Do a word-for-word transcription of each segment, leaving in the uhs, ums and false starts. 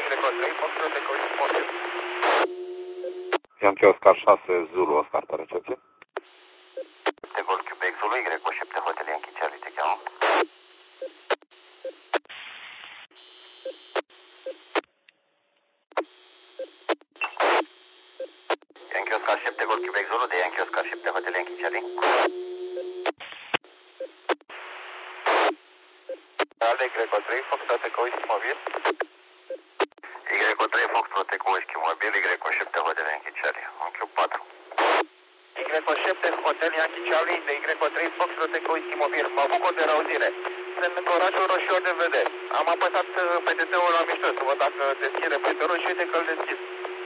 Y trei, Foxtrot Echo mobil. Yankee Oscar șase, Zulu Oscar pe recepție. De Golf Quebec Zulu, Y șapte Hotel Yankee Charlie, te cheamă. Yankee Oscar șapte Golf Quebec Zulu, de Yankee Oscar șapte Hotel Yankee Charlie. Al Y trei, Foxtrot Echo mobil. Y trei Foxtrot Echo mobil, Y șapte Hotel Yankee Charlie, un Q patru. Y șapte Hotel Yankee Charlie, de Y trei Foxtrot Echo mobil. Mă bucur de răuzire. Sunt în orașul Roșior de Vede. Am apăsat P T T-ul la mișto să văd dacă deschide reflectorul și uite că îl deschid.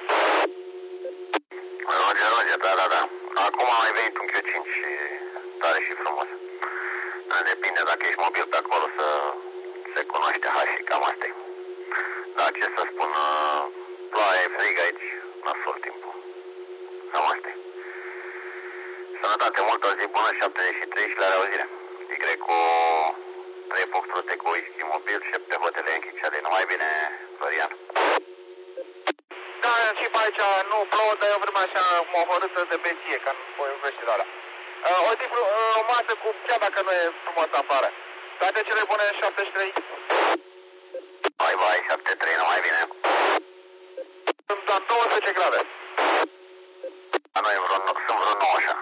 Roger, Roger, da, da, da. Acum a mai venit un Q cinci și tare și frumos. Depinde dacă ești mobil pe acolo să se cunoaște H și cam asta e. Dar ce să spun, ploaie, frig aici, nasol timpul. Cam asta e. Sănătate, multă zi bună, șaptezeci și trei și la reauzire. Y cu trei Foxtrot Echo Whisky mobil, șapte Hotel Yankee Charlie. Numai bine, Florian. Da, și pe aici nu plouă, dar e o vreme așa mohorâtă de beție, ca în vestidarea. Uh, o, tip, uh, o masă cu, chiar dacă nu e frumos afară. Toate cele bune, șaptezeci și trei. Bye, bye, șaptezeci și trei, numai bine. Sunt doar douăsprezece grade. A noi vreo, sunt vreo nouă așa.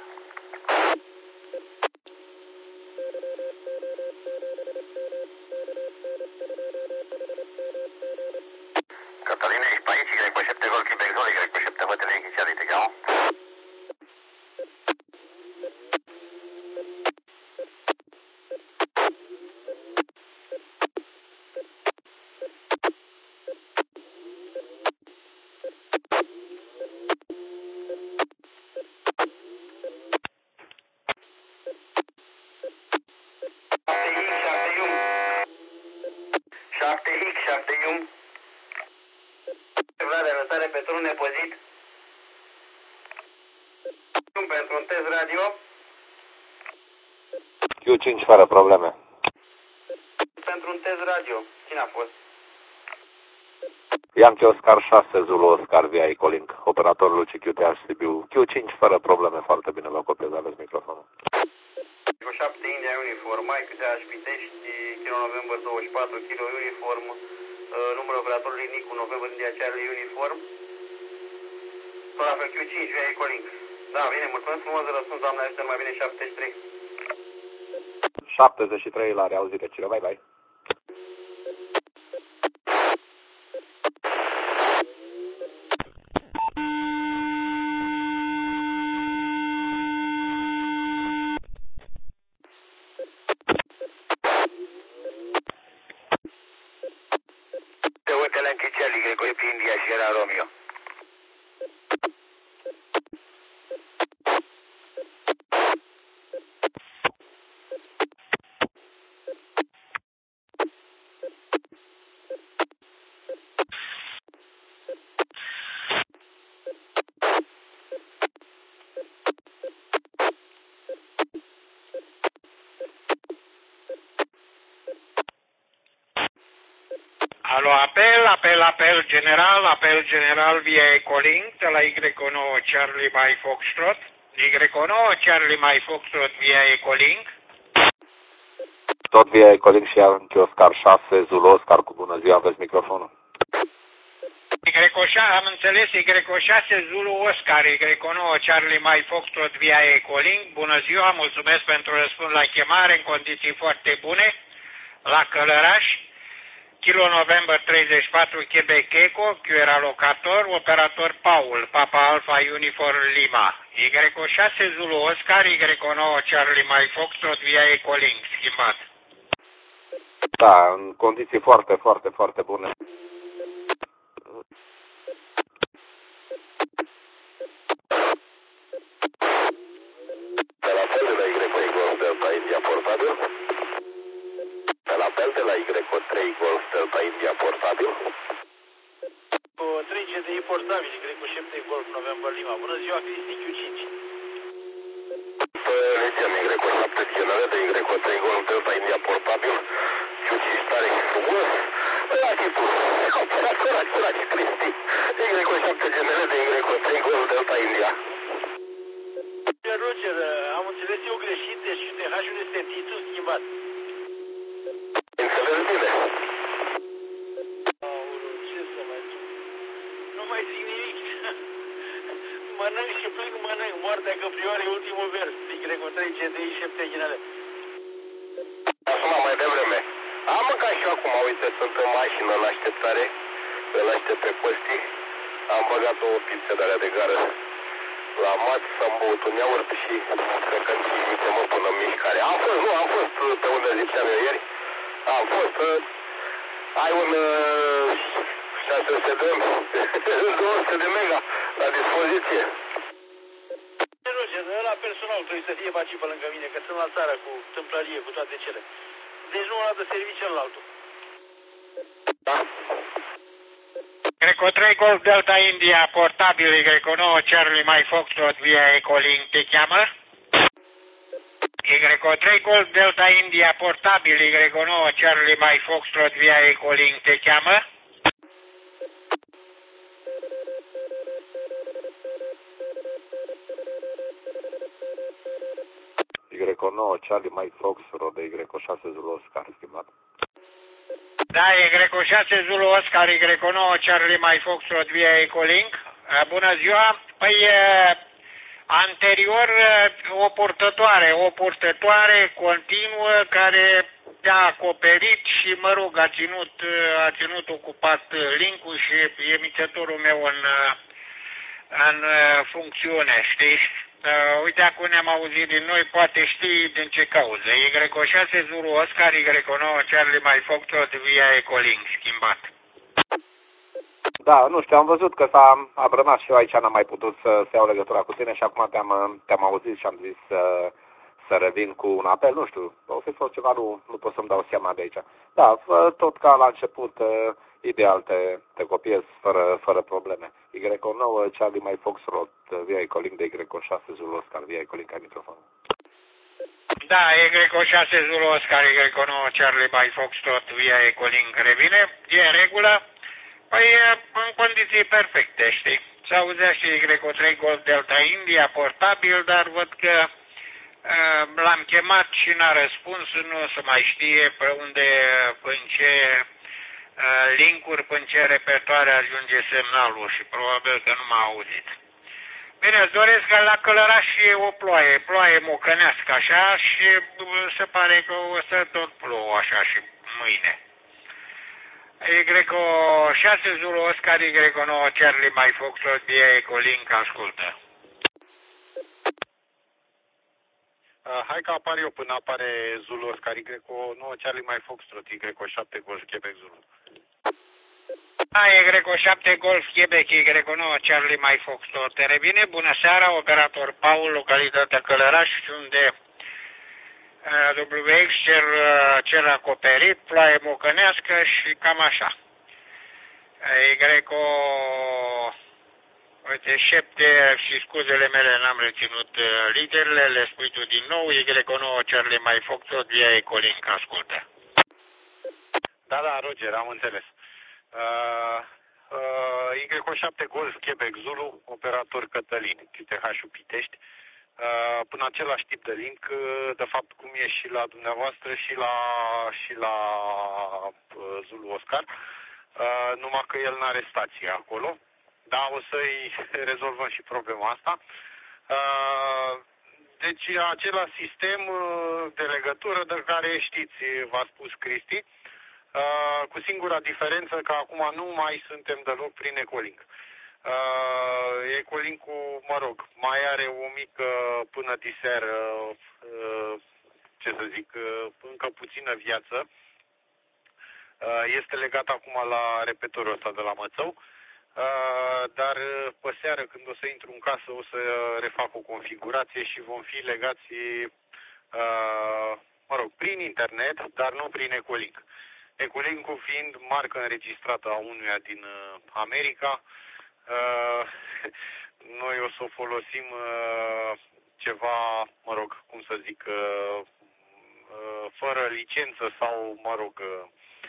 Cătălina, ești pe aici? Y șapte Golf Quebec Zulu, Y șapte Hotel Yankee Charlie, te cheamă? șapte X șapte unu. Vrea de arătare pentru un nepozit. Pentru un test radio. Q cinci fără probleme. Pentru un test radio. Cine a fost? Yankee Oscar șase, Zulu Oscar via Ecolink. Operatorul C Q T H Sibiu. Q cinci fără probleme, foarte bine la copiez, aveți microfonul. Cu șapte India Uniform, Mike T H Pitești, Kilo November douăzeci și patru, Kilo Uniform, uh, numărul operatorului Nicu, November India Charlie Uniform. Tot la fel Q cinci via Ecolink. Da, bine, mulțumesc frumos de răspuns, doamne, ajută mai bine șaptezeci și trei. șaptezeci și trei la reauzire, Ciro, bye bye. Te Hotel Yankee Charlie, Greco India Sierra Romeo. Alo, apel, apel, apel general, apel general via Ecolink de la Y nouă Charlie My Foxtrot. Y nouă Charlie My Foxtrot via Ecolink. Tot via Ecolink și Yankee Oscar șase, Zulu Oscar, cu bună ziua, aveți microfonul. Y șase, am înțeles, Y șase Zulu Oscar, Y nouă Charlie My Foxtrot via Ecolink. Bună ziua, mulțumesc pentru răspuns la chemare în condiții foarte bune, la Călăraș. Kilo November treizeci și patru Quebec Echo, Q era locator, operator Paul, Papa Alpha Uniform Lima. Y șase Zulu Oscar, Y nouă Charlie My Foxtrot via Ecolink, schimbat. Da, în condiții foarte, foarte, foarte bune. De la fel de la Y Golf Delta India portabil. De la fel de la Y trei Golf Delta India portabil. Cu trei G D I portabil, Y șapte Golf November Lima. Bună ziua, Cristi Q cinci. Legeam Y șapte scenare de Y trei Golf Delta India portabil. Q cinci tare și frumos. Ăla-ți tu. Operator, ăla-ți Cristi. Y șapte G N L de Y trei Golf Delta India. Roger, am înțeles eu greșit, deci T H-ul este titlul schimbat. Înțeles bine. Aoleu, ce să mai zic? Nu mai zic nimic. Mănânc și plâng, mănânc. Moartea căprioare, ultimul vers. Y trei G D I șapte G N L. Acum mai devreme. Am mâncat și eu acum, uite, sunt în mașină în așteptare. Îl aștept pe Costi. Am băgat o pizza de alea de gară la mat, am băut un iaurt și cred că înținite mă până în mișcare. Am fost, nu, am fost pe unde ziceam eu ieri. Am fost, uh, ai un uh, șase sute de două sute de mega la dispoziție. Roger, ăla personal trebuie să fie baci pe lângă mine, că sunt la țară cu tâmplărie, cu toate cele. Deci nu ăla de serviciu celălaltul. Da? Greco trei Golf Delta India, portabil Y nouă Charlie Mike Foxtrot via Ecolink, te cheamă? Y trei Golf Delta India, portabil Y nouă Charlie Mike Foxtrot via Ecolink, te cheamă? Y nouă Charlie Mike Foxtrot de Y șase Zulu Oscar, schimbat. Da, Y șase Zulu Oscar, Y nouă Charlie Mike Foxtrot via Ecolink. Bună ziua! Păi, anterior, o purtătoare, o purtătoare continuă care te-a acoperit și, mă rog, a ținut, a ținut ocupat linkul și emițătorul meu în, în funcțiune, știi? Uh, uite, acum ne-am auzit din noi, poate știi din ce cauză. Y șase Zulu Oscar, Y nouă Charlie Mike Foxtrot via Ecolink, schimbat. Da, nu știu, am văzut că s-a am rămas și eu aici, n-am mai putut să, să iau legătura cu tine și acum te-am, te-am auzit și am zis să, să revin cu un apel, nu știu, o fi fost ceva, nu, nu pot să-mi dau seama de aici. Da, tot ca la început, ideal, te, te copiez fără, fără probleme. Y nouă Charlie Mike Foxtrot via Ecolink de Y șase Zulu Oscar via Ecolink, ai microfonul. Da, Y șase Zulu Oscar, Y nouă Charlie Mike Foxtrot via Ecolink revine, e în regulă. Păi, în condiții perfecte, știi? Se auzea și Y trei Golf Delta India, portabil, dar văd că uh, l-am chemat și n-a răspuns, nu se mai știe pe unde, în ce uh, linkuri, în ce repertoare ajunge semnalul și probabil că nu m-a auzit. Bine, îți doresc că la Călăraș e o ploaie, ploaie mocănească așa și se pare că o să tot plouă așa și mâine. Y șase Zulu Oscar, Y nouă Charlie Mike Foxtrot via Ecolink, ascultă. Uh, hai că apar eu până apare Zulu Oscar, Y nouă Charlie Mike Foxtrot, Y șapte Golf Quebec Zulu. Da, Y șapte Golf Quebec, Y nouă Charlie Mike Foxtrot. Te revine, bună seara, operator Paul, localitatea Călăraș, unde W X cer, cer acoperit, ploaie mocănească și cam așa. Y uite, șapte și scuzele mele n-am reținut literele, le spui tu din nou, Y nouă Charlie Mike Foxtrot via Ecolink, ascultă. Da, da, Roger, am înțeles. Uh, uh, Y șapte Golf Quebec Zulu, operator Cătălin, Q T H-ul Pitești. Uh, până același tip de link, de fapt cum e și la dumneavoastră și la, și la uh, Zulu Oscar, uh, numai că el n-are stație acolo, dar o să-i rezolvăm și problema asta. Uh, deci același sistem de legătură de care știți, v-a spus Cristi, uh, cu singura diferență că acum nu mai suntem deloc prin Ecolink. Uh, Ecolink-ul, mă rog, mai are o mică până diseară, uh, ce să zic, uh, încă puțină viață. Uh, este legat acum la repetorul ăsta de la Mățău, uh, dar pe seară când o să intru în casă o să refac o configurație și vom fi legați, uh, mă rog, prin internet, dar nu prin Ecolink. Ecolink-ul fiind marcă înregistrată a unuia din uh, America. Uh, noi o să o folosim uh, ceva, mă rog, cum să zic, uh, uh, fără licență sau, mă rog, uh,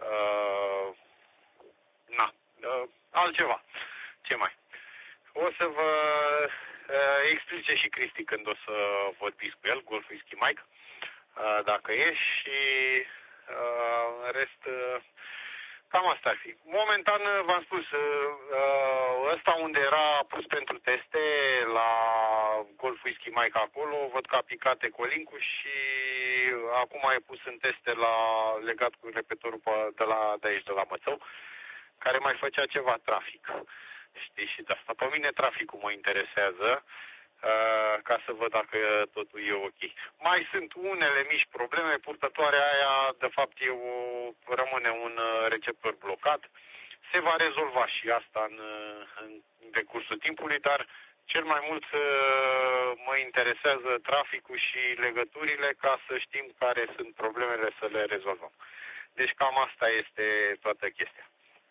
Uh, na, uh, altceva. Ce mai? O să vă uh, explice și Cristi când o să vorbiți cu el, Golf Whisky Mike, uh, dacă e, și uh, în rest uh, cam asta ar fi. Momentan v-am spus, uh, ăsta unde era pus pentru teste la Golf Whisky Mike acolo, văd că a picat ecolinkul și acum e pus în teste la legat cu repetorul de la de aici, de la Mățău, care mai făcea ceva trafic. Știi, și de asta. Pe mine traficul mă interesează, uh, ca să văd dacă totul e ok. Mai sunt unele mici probleme, purtătoarea aia, de fapt, e o, rămâne un receptor blocat. Se va rezolva și asta în, în decursul timpului, dar cel mai mult uh, mă interesează traficul și legăturile ca să știm care sunt problemele, să le rezolvăm. Deci cam asta este toată chestia.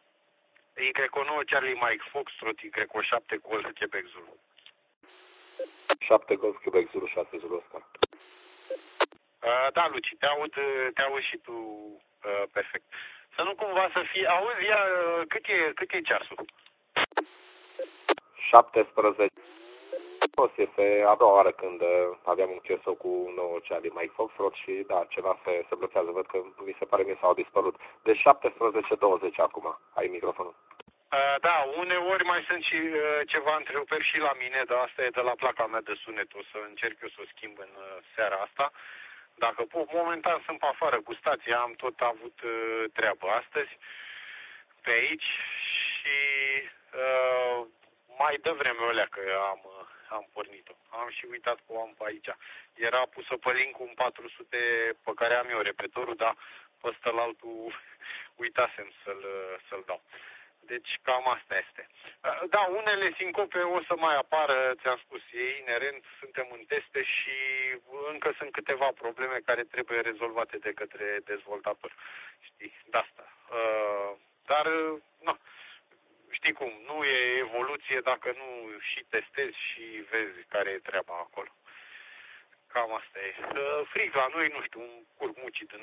Y nouă Charlie Mike Foxtrot, Y șapte Golf Quebec Zulu. șapte Golf Quebec Zulu, șase Zulu Oscar. Uh, da, Luci, te aud, te aud și tu uh, perfect. Să nu cumva să fie... Auzi, ia, uh, cât, e, cât e ceasul? șaptesprezece. Este a doua oară când aveam un Q S O cu nouă Charlie Mike Foxtrot și da, ceva se, se blochează. Văd că mi se pare mie s-au dispărut. Deci șaptesprezece douăzeci acum. Ai microfonul. Uh, da, uneori mai sunt și uh, ceva întreruperi și la mine, dar asta e de la placa mea de sunet. O să încerc eu să o schimb în uh, seara asta. Dacă pot, momentan sunt pe afară cu stația, am tot avut uh, treabă astăzi pe aici și uh, mai devreme o leacă am, uh, am pornit-o. Am și uitat că o am pe aici. Era pusă pe link-ul în patru sute pe care am eu repetorul, dar pe ăsta la altul uitasem să-l, să-l dau. Deci cam asta este. Da, unele sincope o să mai apară, ți-am spus, e inerent, suntem în teste și încă sunt câteva probleme care trebuie rezolvate de către dezvoltator. Știi, de asta. Dar, nu, știi cum, nu e evoluție dacă nu și testezi și vezi care e treaba acolo. Cam asta e. Frig la noi, nu știu, un curmucit în